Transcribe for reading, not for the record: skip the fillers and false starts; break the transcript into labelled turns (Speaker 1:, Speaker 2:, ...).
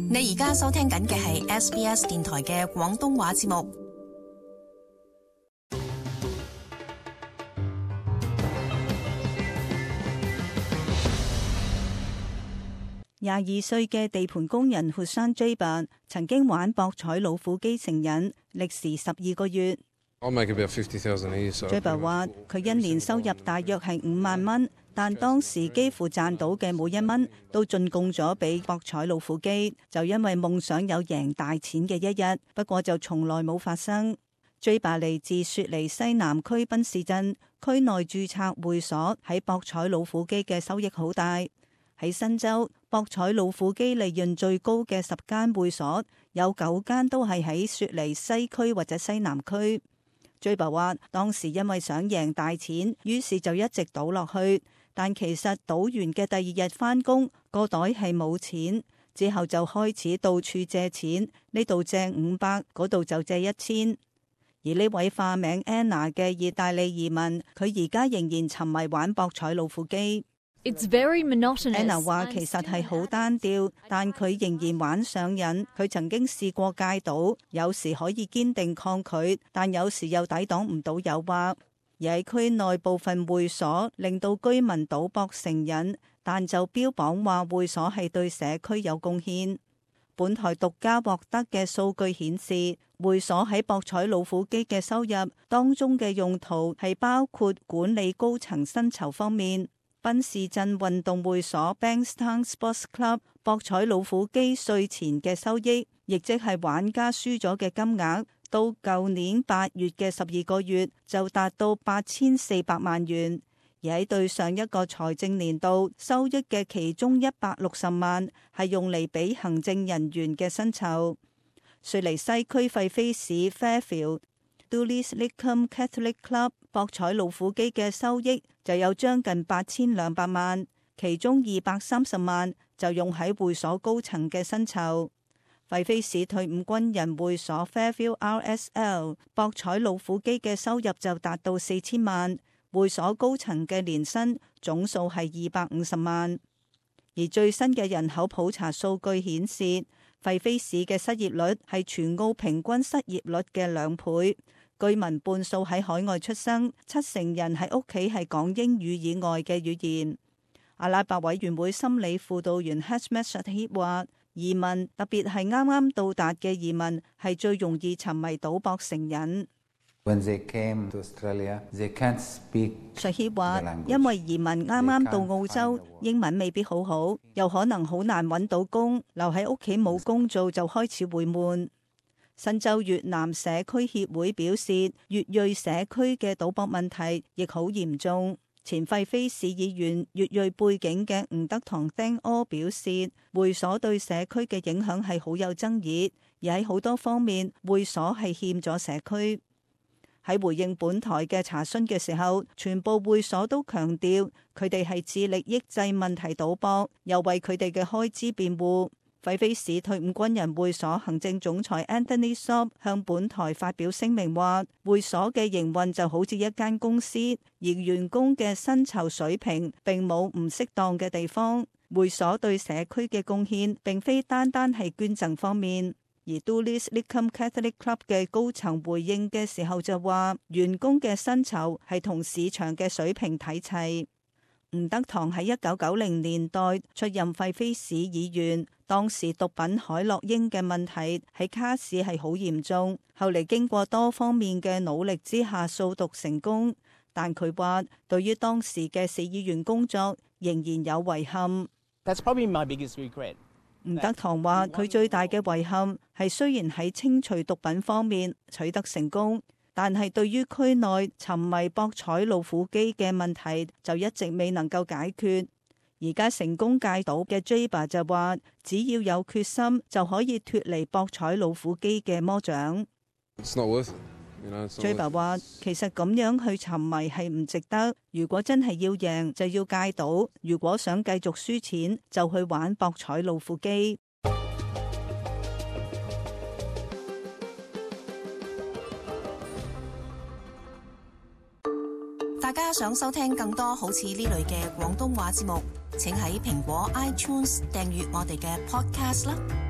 Speaker 1: 你而家收聽緊嘅係 SBS 電台嘅廣東話節目。
Speaker 2: 22歲嘅地盤工人 Hussain Jaber 曾經玩博彩老虎機成癮，歷時12個月。Jaber 話佢一年收入大約係5萬蚊，但當時幾乎賺到嘅每一蚊都進貢咗俾博彩老虎機，就因為夢想有贏大錢嘅一日，不過就從來冇發生。Jaber 嚟自雪梨西南區賓士鎮，區內註冊會所喺博彩老虎機嘅收益好大。喺新州，博彩老虎機利潤最高嘅10間會所，有9間都係喺雪梨西區或者西南區。Jaber 話當時因為想贏大錢，於是就一直賭落去，但其實賭完嘅第二日返工，個袋係冇錢，之後就開始到處借錢，呢度借500，嗰度就借1000。而呢位化名 Anna 嘅意大利移民，佢而家仍然沉迷玩博彩老虎機。Anna 話其實係好單調，但佢仍然玩上癮。佢曾經試過戒賭，有時可以堅定抗拒，但有時又抵擋唔到誘惑。而喺區內部分會所令到居民賭博成癮，但就標榜話會所係對社區有貢獻。本台獨家獲得嘅數據顯示，會所喺博彩老虎機嘅收入當中嘅用途係包括管理高層薪酬方面。賓士鎮運動會所 Bankstown Sports Club 博彩老虎機稅前嘅收益，亦即係玩家輸咗嘅金額，到舊年8月嘅12個月就達到8400萬元，而喺對上一個財政年度收益嘅其中160萬係用嚟俾行政人員嘅薪酬。雪梨西區費菲市 Fairfield、Dulles Lacombe Catholic Club 博彩老虎機嘅收益就有將近8200萬，其中230萬就用喺會所高層嘅薪酬。費菲市退伍軍人會所 Fairfield RSL 博彩老虎機嘅收入就達到4000萬，會所高層嘅年薪總數係250萬。而最新嘅人口普查數據顯示，費菲市嘅失業率係全澳平均失業率嘅2倍。居民半數喺海外出生，70%人喺屋企係講英語以外嘅語言。阿拉伯委員會心理輔導員 Hashmat Shahid 話，移民特別係啱啱到達嘅移民係最容易沉迷賭博成癮。Shahid 話，因為移民啱啱到澳洲，英文未必好好，又可能好難揾到工，留喺屋企冇工做就開始會悶。新州越南社區協會表示，越裔社區嘅賭博問題亦好嚴重。前費菲市議員越裔背景嘅吳德堂丁柯表示，會所對社區嘅影響係好有爭議，而喺好多方面，會所係欠咗社區。喺回應本台嘅查詢嘅時候，全部會所都強調佢哋係致力抑制問題賭博，又為佢哋嘅開支辯護。費菲市退伍軍人會所行政總裁 Anthony Sob 向本台發表聲明話，會所嘅營運就好似一間公司，而員工嘅薪酬水平並冇唔適當嘅地方。會所對社區嘅貢獻並非單單係捐贈方面。而 Dulles Lacombe Catholic Club 嘅高層回應嘅時候就話，員工嘅薪酬係同市場嘅水平睇齊。吳德堂喺1990年代出任費菲市議員，當時毒品海洛因嘅問題喺卡市係好嚴重，後嚟經過多方面嘅努力之下掃毒成功，但佢話對於當時嘅市議員工作仍然有遺憾。吳德堂話佢最大嘅遺憾係雖然喺清除毒品方面取得成功，但係對於區內沉迷博彩老虎機嘅問題就一直未能夠解決。而家成功戒賭嘅 Jaber 就話，只要有決心就可以脫離博彩老虎機嘅魔掌。Jaber 話其實咁樣去沉迷係唔值得，如果真係要贏就要戒賭，如果想繼續輸錢就去玩博彩老虎機。
Speaker 1: 大家想收聽更多好似呢類嘅廣東話節目，請喺蘋果 iTunes 訂閱我哋嘅 podcast 啦。